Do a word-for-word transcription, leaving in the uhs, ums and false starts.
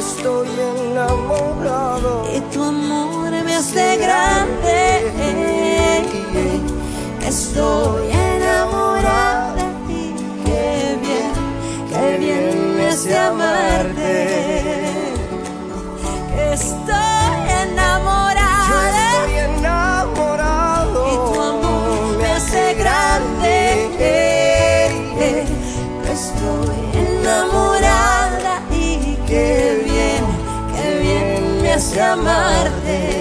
estoy enamorado y tu amor me hace grande. Estoy enamorada y qué bien, qué bien me hace amarte. Estoy enamorada, yo estoy enamorado y tu amor me hace grande. Estoy enamorada y qué bien, qué bien me hace amarte.